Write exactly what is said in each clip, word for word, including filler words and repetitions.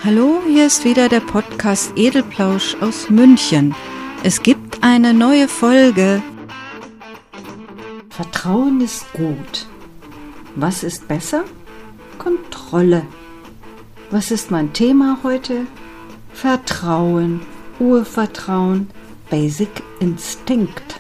Hallo, hier ist wieder der Podcast Edelplausch aus München. Es gibt eine neue Folge. Vertrauen ist gut. Was ist besser? Kontrolle. Was ist mein Thema heute? Vertrauen, Urvertrauen, Basic Instinct.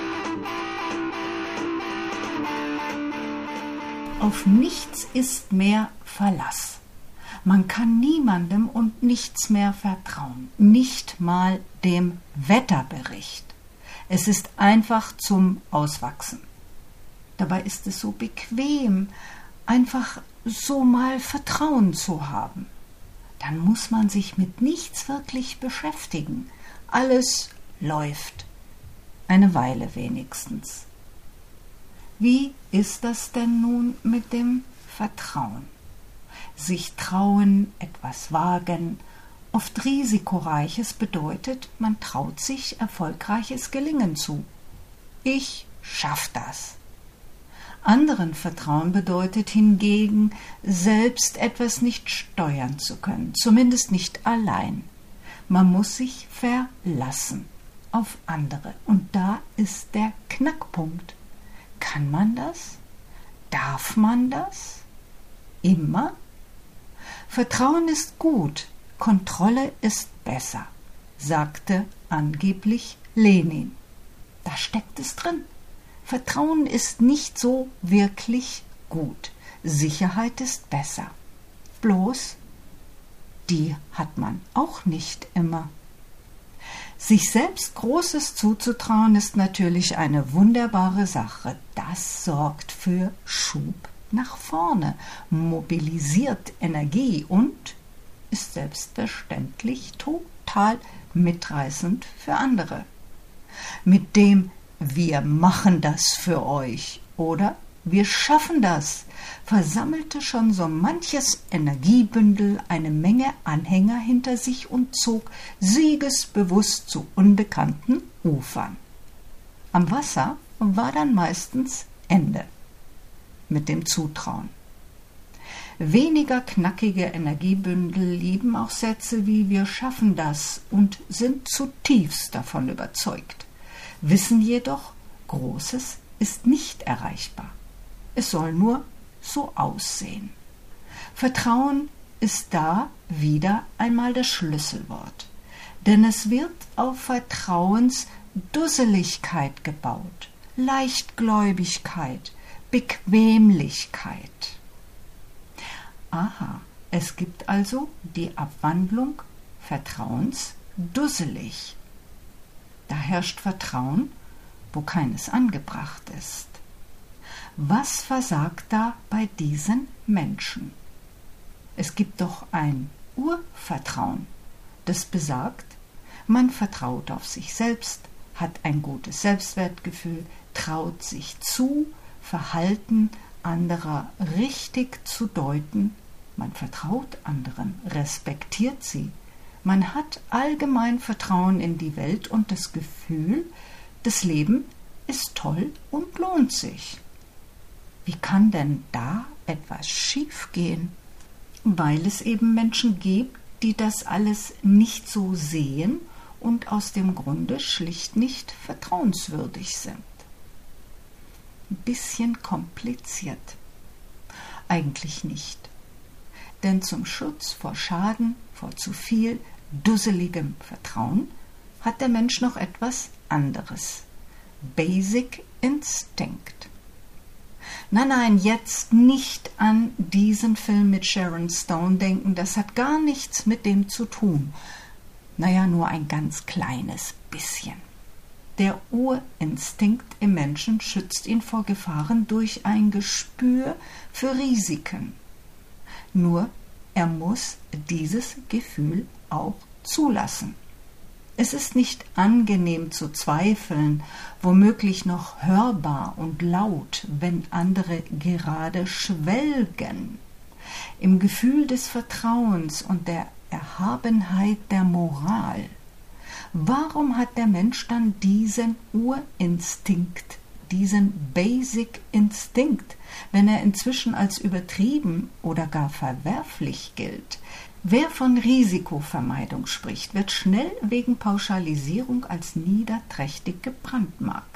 Auf nichts ist mehr Verlass. Man kann niemandem und nichts mehr vertrauen, nicht mal dem Wetterbericht. Es ist einfach zum Auswachsen. Dabei ist es so bequem, einfach so mal Vertrauen zu haben. Dann muss man sich mit nichts wirklich beschäftigen. Alles läuft. Eine Weile wenigstens. Wie ist das denn nun mit dem Vertrauen? Sich trauen, etwas wagen, oft Risikoreiches bedeutet, man traut sich erfolgreiches Gelingen zu. Ich schaff das. Anderen Vertrauen bedeutet hingegen, selbst etwas nicht steuern zu können, zumindest nicht allein. Man muss sich verlassen auf andere. Und da ist der Knackpunkt. Kann man das? Darf man das? Immer? Vertrauen ist gut, Kontrolle ist besser, sagte angeblich Lenin. Da steckt es drin. Vertrauen ist nicht so wirklich gut. Sicherheit ist besser. Bloß, die hat man auch nicht immer. Sich selbst Großes zuzutrauen ist natürlich eine wunderbare Sache. Das sorgt für Schub nach vorne, mobilisiert Energie und ist selbstverständlich total mitreißend für andere. Mit dem „Wir machen das für euch" oder „Wir schaffen das" versammelte schon so manches Energiebündel eine Menge Anhänger hinter sich und zog siegesbewusst zu unbekannten Ufern. Am Wasser war dann meistens Ende mit dem Zutrauen. Weniger knackige Energiebündel lieben auch Sätze wie „Wir schaffen das" und sind zutiefst davon überzeugt, wissen jedoch, Großes ist nicht erreichbar. Es soll nur so aussehen. Vertrauen ist da wieder einmal das Schlüsselwort, denn es wird auf Vertrauensdusseligkeit gebaut, Leichtgläubigkeit, Bequemlichkeit. Aha, es gibt also die Abwandlung vertrauensdusselig. Da herrscht Vertrauen, wo keines angebracht ist. Was versagt da bei diesen Menschen? Es gibt doch ein Urvertrauen, das besagt, man vertraut auf sich selbst, hat ein gutes Selbstwertgefühl, traut sich zu, Verhalten anderer richtig zu deuten, man vertraut anderen, respektiert sie, man hat allgemein Vertrauen in die Welt und das Gefühl, das Leben ist toll und lohnt sich. Wie kann denn da etwas schiefgehen? Weil es eben Menschen gibt, die das alles nicht so sehen und aus dem Grunde schlicht nicht vertrauenswürdig sind. Ein bisschen kompliziert. Eigentlich nicht. Denn zum Schutz vor Schaden, vor zu viel dusseligem Vertrauen hat der Mensch noch etwas anderes. Basic Instinct. Nein, nein, jetzt nicht an diesen Film mit Sharon Stone denken, das hat gar nichts mit dem zu tun. Naja, nur ein ganz kleines bisschen. Der Urinstinkt im Menschen schützt ihn vor Gefahren durch ein Gespür für Risiken. Nur, er muss dieses Gefühl auch zulassen. Es ist nicht angenehm zu zweifeln, womöglich noch hörbar und laut, wenn andere gerade schwelgen. Im Gefühl des Vertrauens und der Erhabenheit der Moral. Warum hat der Mensch dann diesen Urinstinkt, diesen Basic Instinct, wenn er inzwischen als übertrieben oder gar verwerflich gilt? Wer von Risikovermeidung spricht, wird schnell wegen Pauschalisierung als niederträchtig gebrandmarkt.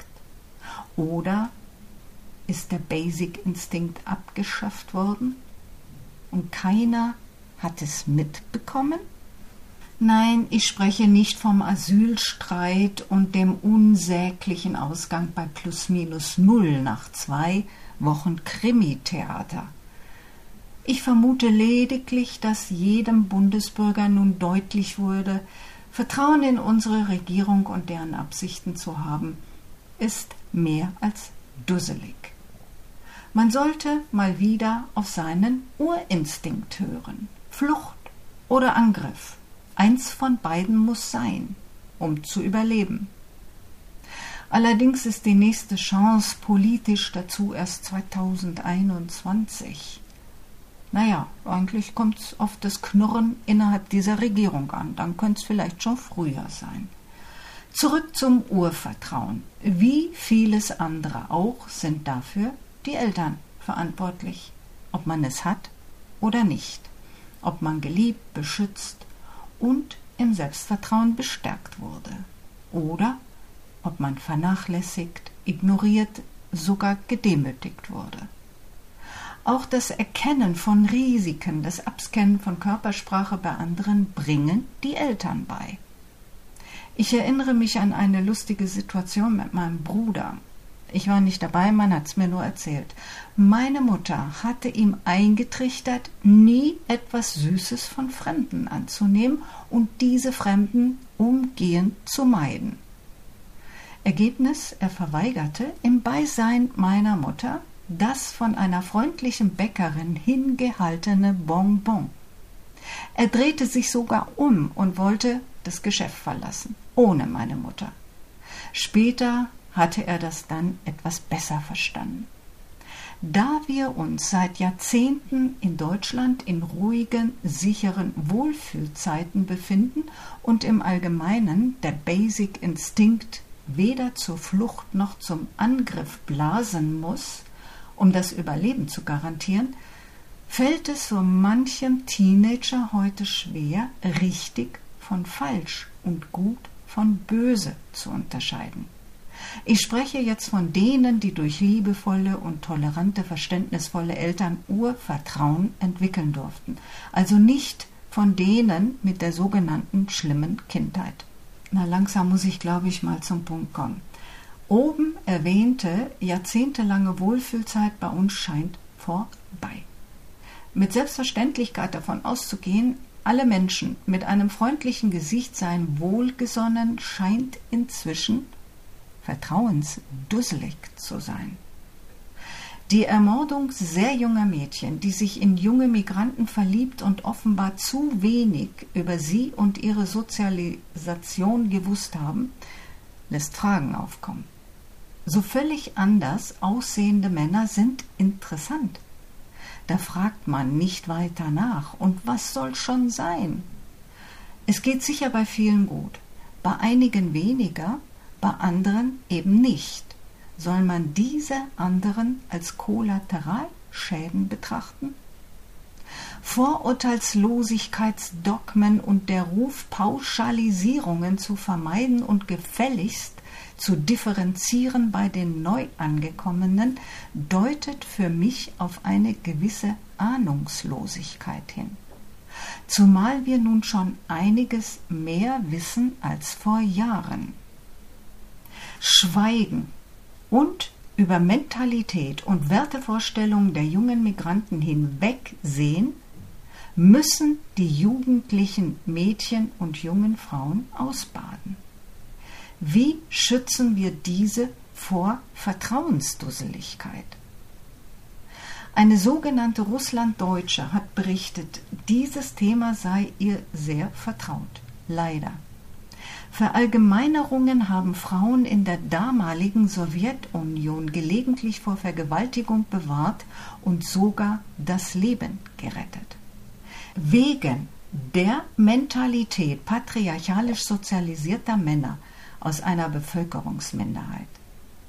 Oder ist der Basic Instinct abgeschafft worden und keiner hat es mitbekommen? Nein, ich spreche nicht vom Asylstreit und dem unsäglichen Ausgang bei plus minus null nach zwei Wochen Krimitheater. Ich vermute lediglich, dass jedem Bundesbürger nun deutlich wurde, Vertrauen in unsere Regierung und deren Absichten zu haben, ist mehr als dusselig. Man sollte mal wieder auf seinen Urinstinkt hören. Flucht oder Angriff. Eins von beiden muss sein, um zu überleben. Allerdings ist die nächste Chance politisch dazu erst zweitausendeinundzwanzig. Naja, eigentlich kommt es auf das Knurren innerhalb dieser Regierung an. Dann könnte es vielleicht schon früher sein. Zurück zum Urvertrauen. Wie vieles andere auch sind dafür die Eltern verantwortlich, ob man es hat oder nicht, ob man geliebt, beschützt und im Selbstvertrauen bestärkt wurde oder ob man vernachlässigt, ignoriert, sogar gedemütigt wurde. Auch das Erkennen von Risiken, das Abscannen von Körpersprache bei anderen bringen die Eltern bei. Ich erinnere mich an eine lustige Situation mit meinem Bruder. Ich war nicht dabei, man hat es mir nur erzählt. Meine Mutter hatte ihm eingetrichtert, nie etwas Süßes von Fremden anzunehmen und diese Fremden umgehend zu meiden. Ergebnis, er verweigerte im Beisein meiner Mutter das von einer freundlichen Bäckerin hingehaltene Bonbon. Er drehte sich sogar um und wollte das Geschäft verlassen, ohne meine Mutter. Später hatte er das dann etwas besser verstanden. Da wir uns seit Jahrzehnten in Deutschland in ruhigen, sicheren Wohlfühlzeiten befinden und im Allgemeinen der Basic Instinkt weder zur Flucht noch zum Angriff blasen muss, um das Überleben zu garantieren, fällt es so manchem Teenager heute schwer, richtig von falsch und gut von böse zu unterscheiden. Ich spreche jetzt von denen, die durch liebevolle und tolerante, verständnisvolle Eltern Urvertrauen entwickeln durften. Also nicht von denen mit der sogenannten schlimmen Kindheit. Na, langsam muss ich, glaube ich, mal zum Punkt kommen. Oben erwähnte jahrzehntelange Wohlfühlzeit bei uns scheint vorbei. Mit Selbstverständlichkeit davon auszugehen, alle Menschen mit einem freundlichen Gesicht seien wohlgesonnen, scheint inzwischen vertrauensdusselig zu sein. Die Ermordung sehr junger Mädchen, die sich in junge Migranten verliebt und offenbar zu wenig über sie und ihre Sozialisation gewusst haben, lässt Fragen aufkommen. So völlig anders aussehende Männer sind interessant. Da fragt man nicht weiter nach. Und was soll schon sein? Es geht sicher bei vielen gut, bei einigen weniger, bei anderen eben nicht. Soll man diese anderen als Kollateralschäden betrachten? Vorurteilslosigkeitsdogmen und der Ruf, Pauschalisierungen zu vermeiden und gefälligst zu differenzieren bei den Neuangekommenen, deutet für mich auf eine gewisse Ahnungslosigkeit hin. Zumal wir nun schon einiges mehr wissen als vor Jahren. Schweigen und über Mentalität und Wertevorstellungen der jungen Migranten hinwegsehen, müssen die jugendlichen Mädchen und jungen Frauen ausbaden. Wie schützen wir diese vor Vertrauensdusseligkeit? Eine sogenannte Russlanddeutsche hat berichtet, dieses Thema sei ihr sehr vertraut. Leider. Verallgemeinerungen haben Frauen in der damaligen Sowjetunion gelegentlich vor Vergewaltigung bewahrt und sogar das Leben gerettet. Wegen der Mentalität patriarchalisch sozialisierter Männer aus einer Bevölkerungsminderheit.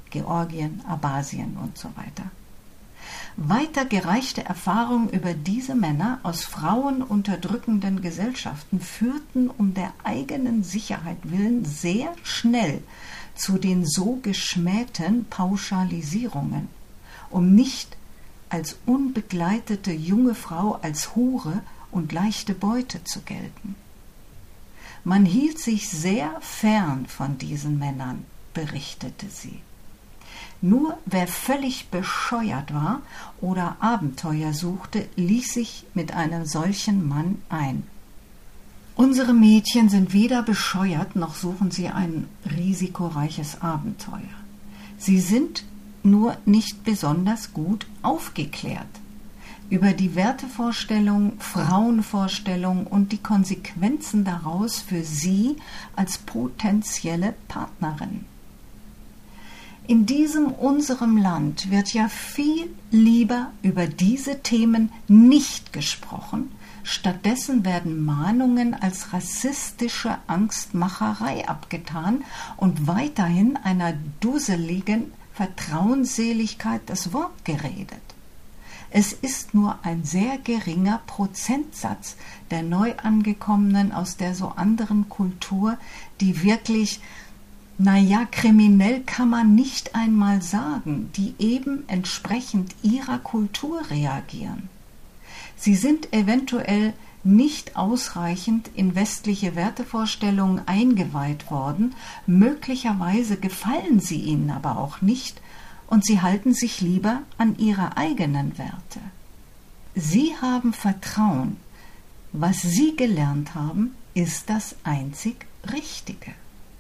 Georgien, Abasien und so weiter. Weitergereichte Erfahrungen über diese Männer aus frauenunterdrückenden Gesellschaften führten um der eigenen Sicherheit willen sehr schnell zu den so geschmähten Pauschalisierungen, um nicht als unbegleitete junge Frau als Hure und leichte Beute zu gelten. Man hielt sich sehr fern von diesen Männern, berichtete sie. Nur wer völlig bescheuert war oder Abenteuer suchte, ließ sich mit einem solchen Mann ein. Unsere Mädchen sind weder bescheuert, noch suchen sie ein risikoreiches Abenteuer. Sie sind nur nicht besonders gut aufgeklärt über die Wertevorstellung, Frauenvorstellung und die Konsequenzen daraus für sie als potenzielle Partnerin. In diesem unserem Land wird ja viel lieber über diese Themen nicht gesprochen, stattdessen werden Mahnungen als rassistische Angstmacherei abgetan und weiterhin einer dusseligen Vertrauensseligkeit das Wort geredet. Es ist nur ein sehr geringer Prozentsatz der Neuangekommenen aus der so anderen Kultur, die wirklich, naja, kriminell kann man nicht einmal sagen, die eben entsprechend ihrer Kultur reagieren. Sie sind eventuell nicht ausreichend in westliche Wertevorstellungen eingeweiht worden, möglicherweise gefallen sie ihnen aber auch nicht, und sie halten sich lieber an ihre eigenen Werte. Sie haben Vertrauen. Was sie gelernt haben, ist das einzig Richtige.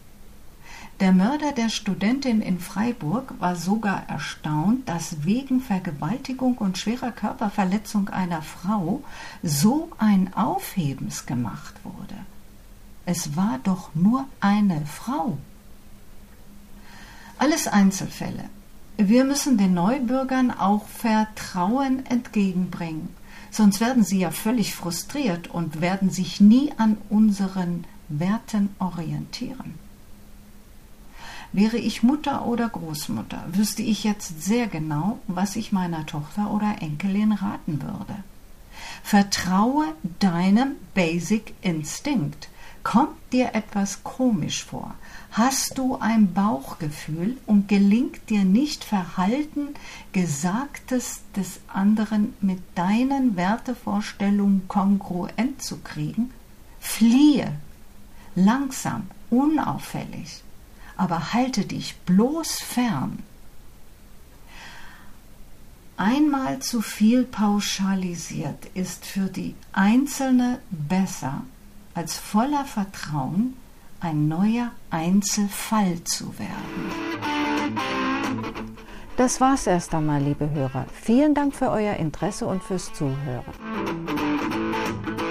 Der Mörder der Studentin in Freiburg war sogar erstaunt, dass wegen Vergewaltigung und schwerer Körperverletzung einer Frau so ein Aufhebens gemacht wurde. Es war doch nur eine Frau. Alles Einzelfälle. Wir müssen den Neubürgern auch Vertrauen entgegenbringen, sonst werden sie ja völlig frustriert und werden sich nie an unseren Werten orientieren. Wäre ich Mutter oder Großmutter, wüsste ich jetzt sehr genau, was ich meiner Tochter oder Enkelin raten würde. Vertraue deinem Basic Instinct. Kommt dir etwas komisch vor? Hast du ein Bauchgefühl und gelingt dir nicht Verhalten, Gesagtes des anderen mit deinen Wertevorstellungen kongruent zu kriegen? Fliehe, langsam, unauffällig, aber halte dich bloß fern. Einmal zu viel pauschalisiert ist für die Einzelne besser, als voller Vertrauen ein neuer Einzelfall zu werden. Das war's erst einmal, liebe Hörer. Vielen Dank für euer Interesse und fürs Zuhören.